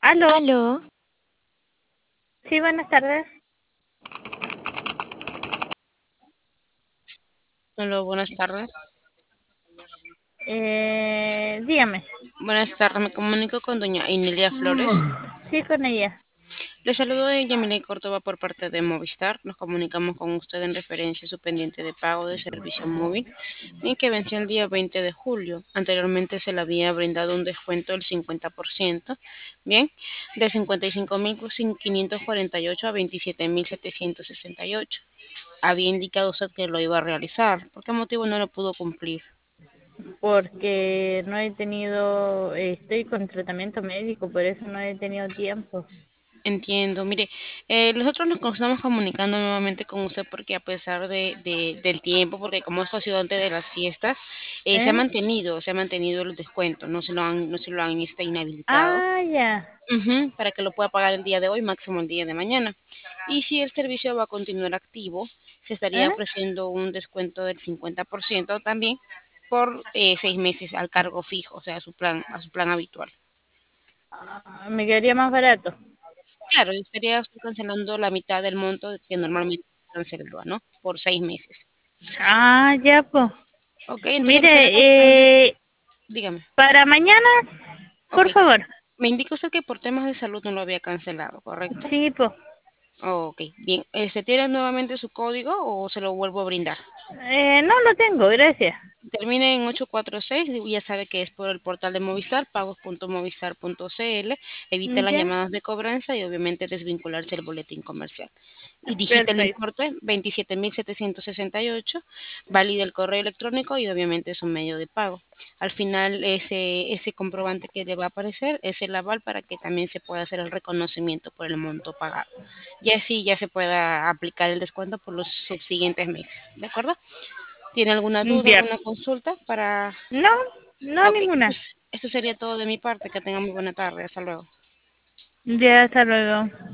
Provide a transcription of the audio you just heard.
Aló, Aló, sí, buenas tardes. Hola, buenas tardes. Dígame. Buenas tardes, me comunico con doña Inelia Flores. Sí, con ella. Le saludo de Yamile Córdoba por parte de Movistar. Nos comunicamos con usted en referencia a su pendiente de pago de servicio móvil, en que venció el día 20 de julio. Anteriormente se le había brindado un descuento del 50%, bien, de 55.548 a 27.768. Había indicado usted que lo iba a realizar. ¿Por qué motivo no lo pudo cumplir? Porque no he tenido, estoy con tratamiento médico, por eso no he tenido tiempo. Entiendo, mire, nosotros nos estamos comunicando nuevamente con usted porque a pesar del tiempo, porque como esto ha sido antes de las fiestas, ¿Eh? se ha mantenido el descuento, no se lo han inhabilitado, Ah, ya. para que lo pueda pagar el día de hoy, máximo el día de mañana. Y si el servicio va a continuar activo, se estaría ¿Eh? ofreciendo un descuento del 50% también por 6 meses al cargo fijo, o sea, a su plan habitual. Me quedaría más barato. Claro, y estaría usted cancelando la mitad del monto que normalmente cancelaba, ¿no? Por 6 meses. Ah, ya, pues. Ok, entonces le estaría cancelando. Mire, Dígame. para mañana, Ok. por favor. Me indica usted que por temas de salud no lo había cancelado, ¿correcto? Sí, pues. Ok, bien. ¿Se tiene nuevamente su código o se lo vuelvo a brindar? No lo tengo, gracias. Termina en 846 y ya sabe que es por el portal de Movistar, pagos.movistar.cl. Evita las Ya. llamadas de cobranza y obviamente desvincularse del boletín comercial. Y digita el Perfecto. importe 27.768, valida el correo electrónico y obviamente es un medio de pago. Al final ese comprobante que le va a aparecer es el aval para que también se pueda hacer el reconocimiento por el monto pagado. Y así ya se pueda aplicar el descuento por los subsiguientes meses. ¿De acuerdo? ¿Tiene alguna duda, Ya. alguna consulta para...? No, no Ok, ninguna. esto sería todo de mi parte. Que tengan muy buena tarde. Hasta luego. Ya, hasta luego.